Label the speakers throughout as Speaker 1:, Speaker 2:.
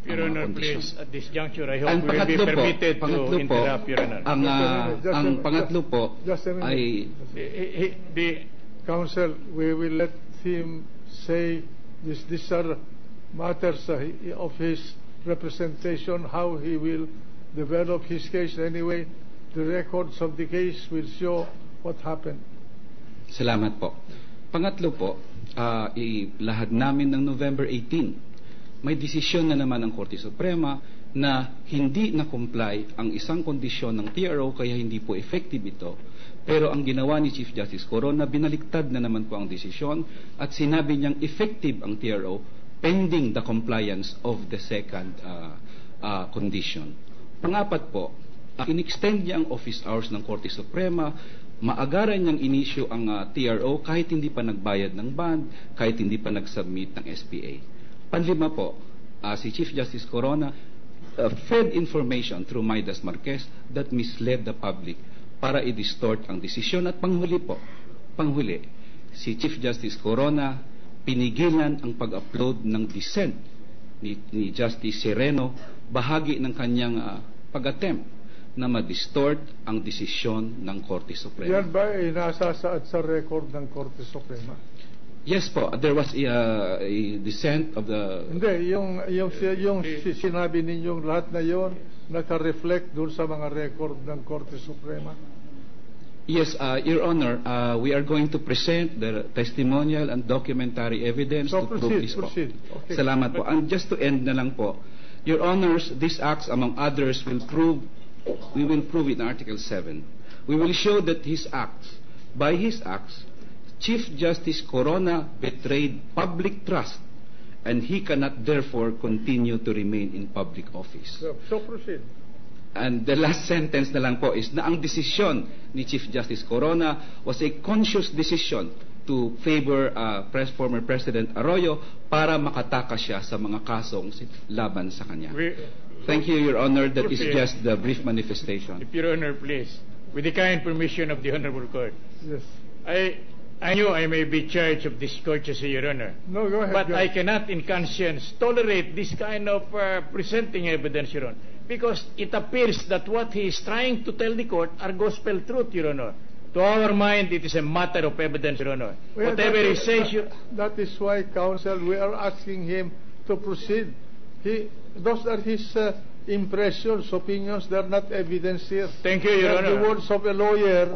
Speaker 1: Your
Speaker 2: ang mga
Speaker 1: Honor,
Speaker 2: kondisyon.
Speaker 1: please, at this juncture, I hope
Speaker 2: Ang
Speaker 1: we will be permitted to interrupt, Your Honor.
Speaker 2: ang pangatlo po
Speaker 3: Just a minute.
Speaker 2: ay
Speaker 1: The
Speaker 3: Counsel, we will let him say this. These are matters of his representation, how he will develop his case. Anyway, the records of the case will show what happened.
Speaker 2: salamat po. Pangatlo po, ilahad namin ng November 18. May desisyon na naman ng Korte Suprema na hindi na-comply ang isang kondisyon ng TRO kaya hindi po effective ito. Pero ang ginawa ni Chief Justice Corona, binaliktad na naman po ang desisyon at sinabi niyang effective ang TRO pending the compliance of the second condition. Pangapat po, in-extend niya ang office hours ng Korte Suprema, maagaran niyang inisyu ang TRO kahit hindi pa nagbayad ng bond, kahit hindi pa nag-submit ng SPA. Panlima po, si Chief Justice Corona fed information through Midas Marquez that misled the public para i-distort ang desisyon. At panghuli, si Chief Justice Corona pinigilan ang pag-upload ng dissent ni Justice Sereno, bahagi ng kanyang pag-attempt na ma-distort ang desisyon ng Korte Suprema.
Speaker 3: Yan ba ay nasasaad sa record ng Korte Suprema?
Speaker 2: Yes po, there was a dissent of the...
Speaker 3: Hindi, yung sinabi ninyong lahat na yon naka-reflect dun sa mga record ng Korte Suprema.
Speaker 2: Yes, Your Honor, we are going to present the testimonial and documentary evidence
Speaker 3: So
Speaker 2: to prove this po.
Speaker 3: proceed. Okay.
Speaker 2: Salamat po. And just to end na lang po, Your Honors, these acts, among others, we will prove in Article 7. We will show that by his acts, Chief Justice Corona betrayed public trust and he cannot therefore continue to remain in public office.
Speaker 3: So proceed.
Speaker 2: And the last sentence na lang po is na ang desisyon ni Chief Justice Corona was a conscious decision to favor former President Arroyo para makatakas siya sa mga kasong laban sa kanya. Thank you, Your Honor. That is just the brief manifestation.
Speaker 1: If Your Honor, please, with the kind permission of the Honorable Court,
Speaker 3: Yes.
Speaker 1: I knew I may be charged of discourtesy, Your Honor.
Speaker 3: No, go ahead.
Speaker 1: But
Speaker 3: go
Speaker 1: I
Speaker 3: ahead.
Speaker 1: cannot in conscience tolerate this kind of presenting evidence, Your Honor, because it appears that what he is trying to tell the court are gospel truth, Your Honor. To our mind, it is a matter of evidence, Your Honor.
Speaker 3: Well,
Speaker 1: Whatever he says,
Speaker 3: that is why, counsel, we are asking him to proceed. Those are his impressions, opinions. They are not evidence here.
Speaker 1: Thank you,
Speaker 3: They
Speaker 1: Your
Speaker 3: are the
Speaker 1: Honor.
Speaker 3: words of a lawyer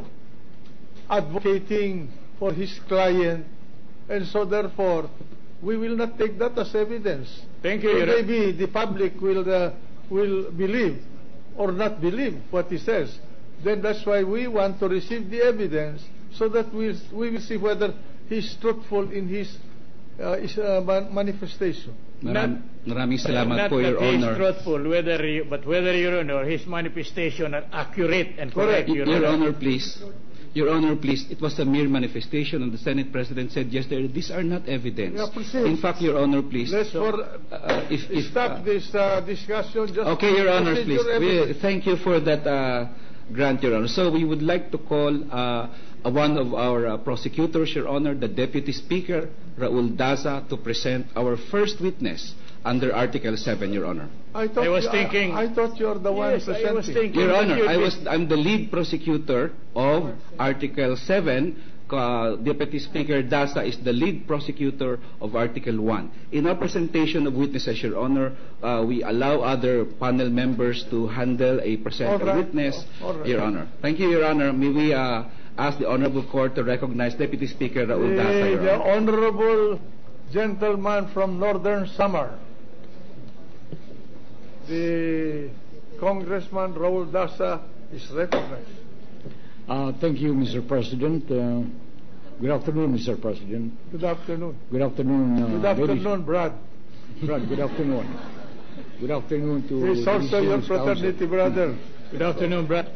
Speaker 3: advocating for his client, and so therefore, we will not take that as evidence.
Speaker 1: Thank you, Your Honor.
Speaker 3: Maybe the public will believe or not believe what he says. Then that's why we want to receive the evidence so that we will see whether he's truthful in his manifestation.
Speaker 2: Maraming salamat
Speaker 1: Not
Speaker 2: po, Your
Speaker 1: that he is
Speaker 2: Honor.
Speaker 1: truthful, but whether, Your Honor, his manifestation are accurate and correct, Your
Speaker 2: Your
Speaker 1: Honor.
Speaker 2: Honor, please. Your Honor, please. It was a mere manifestation, and the Senate President said yesterday, these are not evidence.
Speaker 3: Yeah, proceed.
Speaker 2: In fact, Your Honor, please.
Speaker 3: Let's stop this discussion. Just
Speaker 2: Okay, Your Honor,
Speaker 3: proceed
Speaker 2: please.
Speaker 3: your evidence.
Speaker 2: Thank you for that grant, Your Honor. So we would like to call one of our prosecutors, Your Honor, the Deputy Speaker, Raul Daza, to present our first witness under Article 7, Your Honor.
Speaker 3: I thought you are the one
Speaker 1: Yes,
Speaker 3: presenting.
Speaker 1: I was thinking.
Speaker 2: Your Honor,
Speaker 1: Thank you.
Speaker 2: I'm the lead prosecutor of Article 7. Deputy Speaker Daza is the lead prosecutor of Article 1. In our presentation of witnesses, Your Honor, we allow other panel members to handle a present
Speaker 3: All right.
Speaker 2: witness,
Speaker 3: All right.
Speaker 2: Your Honor. Thank you, Your Honor. May we ask the Honorable Court to recognize Deputy Speaker Raul Daza, Your
Speaker 3: The
Speaker 2: Honor.
Speaker 3: honorable gentleman from Northern Samar, the Congressman Raul Daza is recognized.
Speaker 4: Thank you, Mr. President. Good afternoon, Mr. President.
Speaker 3: Good afternoon.
Speaker 4: Good afternoon.
Speaker 3: Good afternoon, Brad.
Speaker 4: Brad, good afternoon. Good afternoon to...
Speaker 3: He's also your fraternity brother.
Speaker 1: Good afternoon, Brad.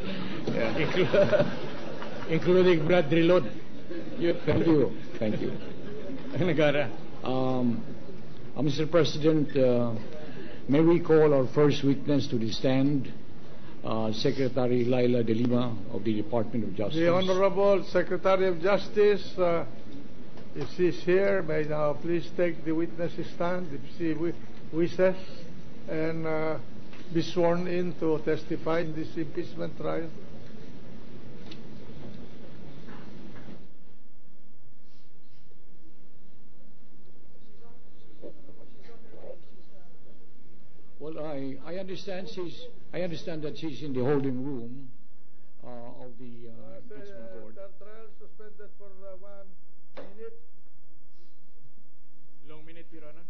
Speaker 1: Including Brad Drilon.
Speaker 4: Thank you. Thank you.
Speaker 1: Nagara.
Speaker 4: Mr. President, may we call our first witness to the stand, Secretary Laila de Lima of the Department of Justice.
Speaker 3: The Honorable Secretary of Justice, if she's here, may now please take the witness stand if she wishes. and be sworn in to testify in this impeachment trial?
Speaker 4: Well, I understand that she's in the holding room of the impeachment court.
Speaker 3: The trial suspended for 1 minute.
Speaker 1: Long minute, Your Honor.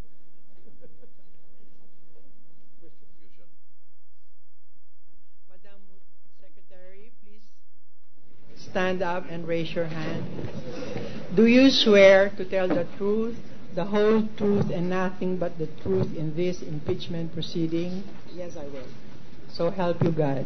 Speaker 5: Madam Secretary, please stand up and raise your hand. Do you swear to tell the truth, the whole truth, and nothing but the truth in this impeachment proceeding?
Speaker 6: Yes, I will.
Speaker 5: So help you God.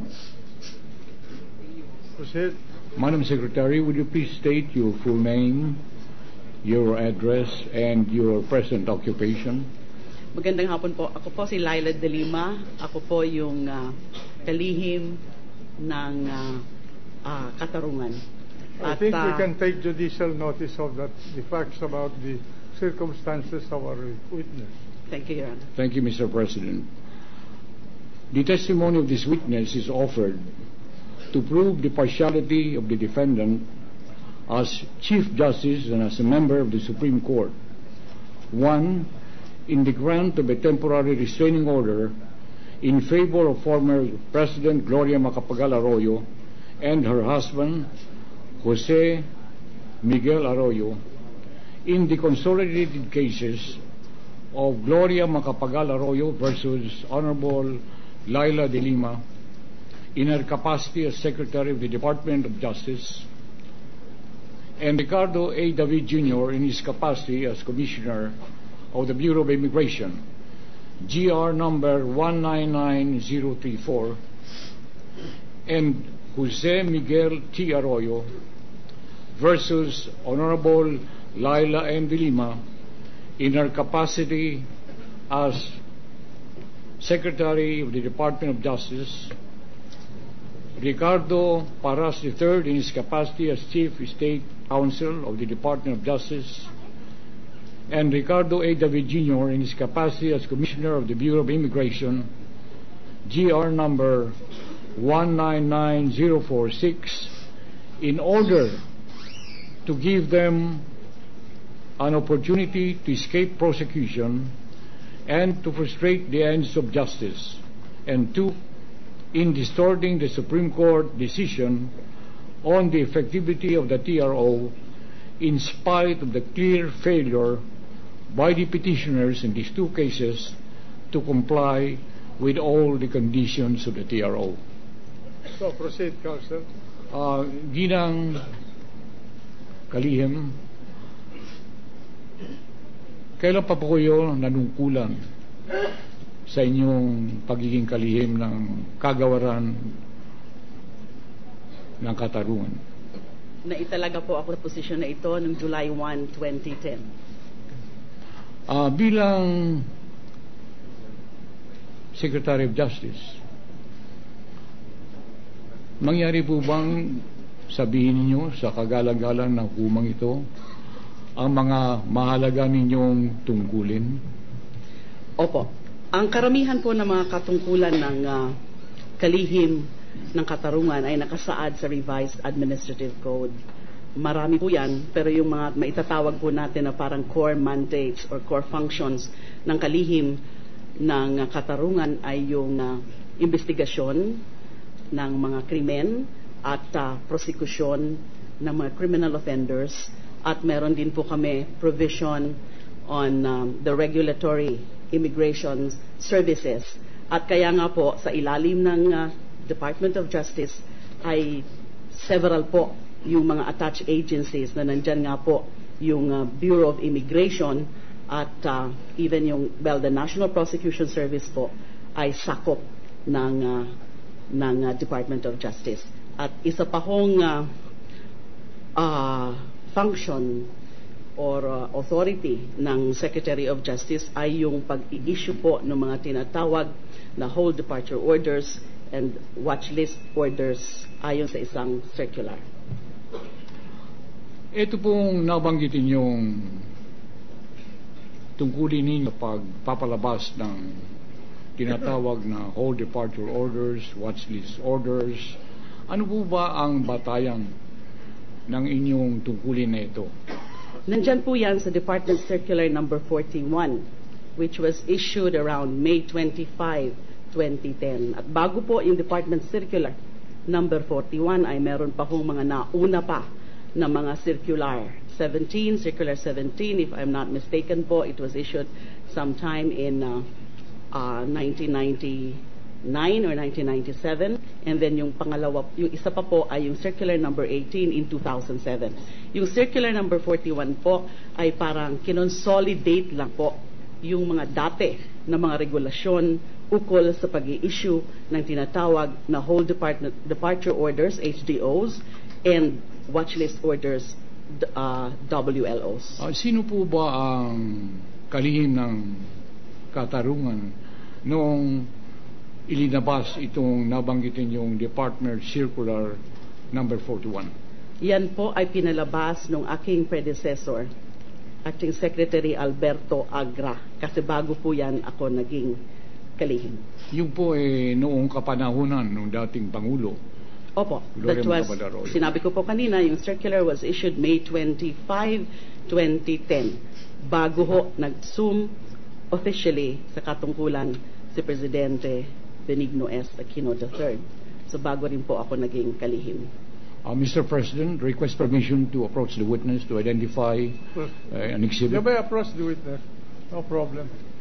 Speaker 3: Proceed.
Speaker 4: Madam Secretary, would you please state your full name, your address, and your present occupation?
Speaker 6: Magandang hapon po. Ako po si Laila de Lima. Ako po yung kalihim ng Katarungan.
Speaker 3: I think we can take judicial notice of that, the facts about the circumstances of our witness.
Speaker 6: Thank you, Your Honor.
Speaker 4: Thank you, Mr. President. The testimony of this witness is offered to prove the partiality of the defendant as Chief Justice and as a member of the Supreme Court. 1. In the grant of a temporary restraining order in favor of former President Gloria Macapagal Arroyo and her husband, Jose Miguel Arroyo, in the consolidated cases of Gloria Macapagal Arroyo versus Honorable Laila de Lima in her capacity as Secretary of the Department of Justice, and Ricardo A. David Jr. in his capacity as Commissioner of the Bureau of Immigration, GR number 199034, and Jose Miguel T. Arroyo versus Honorable Laila M. de Lima in her capacity as Secretary of the Department of Justice, Ricardo Parras III in his capacity as Chief State Counsel of the Department of Justice, and Ricardo A. David Jr. in his capacity as Commissioner of the Bureau of Immigration, GR number 199046, in order to give them an opportunity to escape prosecution and to frustrate the ends of justice, and 2, in distorting the Supreme Court decision on the effectivity of the TRO in spite of the clear failure by the petitioners in these 2 cases to comply with all the conditions of the TRO.
Speaker 3: So proceed, Counsel.
Speaker 4: Ginang kalihim, kailan pa po kayo nanungkulan sa inyong pagiging kalihim ng kagawaran ng Katarungan?
Speaker 6: Naitalaga po ako sa posisyon na ito noong July 1, 2010.
Speaker 4: Bilang Secretary of Justice, mangyari po bang sabihin ninyo sa kagalang-galang ng hukumang ito ang mga mahalaga ninyong tungkulin?
Speaker 6: Opo. Ang karamihan po ng mga katungkulan ng kalihim ng Katarungan ay nakasaad sa Revised Administrative Code. Marami po yan, pero yung mga maitatawag po natin na parang core mandates or core functions ng kalihim ng Katarungan ay yung investigasyon ng mga krimen at prosecution ng mga criminal offenders, at meron din po kami provision on the regulatory immigration services. At kaya nga po sa ilalim ng Department of Justice ay several po yung mga attached agencies na nandyan nga po yung Bureau of Immigration at even yung the National Prosecution Service po ay sakop ng Department of Justice. At isa pa hong function or authority ng Secretary of Justice ay yung pag-i-issue po ng mga tinatawag na whole departure orders and watch list orders ayon sa isang circular.
Speaker 4: Ito pong nabanggitin yung tungkulin ninyo pagpapalabas ng tinatawag na whole departure orders, watch list orders. Ano po ba ang batayan ng inyong tungkulin na ito?
Speaker 6: Nandyan po yan sa Department Circular number 41, which was issued around May 25, 2010. At bago po yung Department Circular number 41 ay meron pa hong mga nauna pa na mga circular 17, circular 17, if I'm not mistaken po, it was issued sometime in 1999 or 1997, and then yung pangalawa, yung isa pa po ay yung circular number 18 in 2007. Yung circular number 41 po ay parang kinonsolidate lang po yung mga dati na mga regulasyon ukol sa pag-i-issue ng tinatawag na whole departure orders, HDOs, and watchlist orders, WLOs.
Speaker 4: Sino po ba ang kalihim ng katarungan noong ilinabas itong nabanggitin yung Department Circular number 41?
Speaker 6: Yan po ay pinalabas ng aking predecessor, Acting Secretary Alberto Agra, kasi bago po yan ako naging kalihim.
Speaker 4: Yung po noong kapanahunan ng dating Pangulo.
Speaker 6: Opo, that was, sinabi ko po kanina, yung circular was issued May 25, 2010. Bago ho nag-zoom officially sa katungkulan si Presidente Benigno S. Aquino III. So bago rin po ako naging kalihim.
Speaker 4: Mr. President, request permission to approach the witness to identify an exhibit.
Speaker 3: You may approach the witness. No problem.